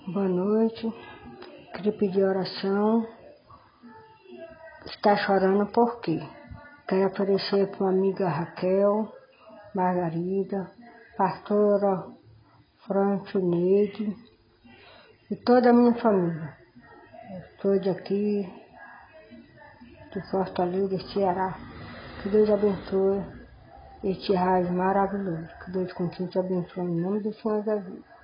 Boa noite. Queria pedir oração. Está chorando por quê? Quero oferecer para uma amiga Raquel, Margarida, pastora Francineide e toda a minha família. Estou aqui de Fortaleza, Ceará. Que Deus abençoe este raio maravilhoso. Que Deus continue te abençoando em nome do Senhor Jesus.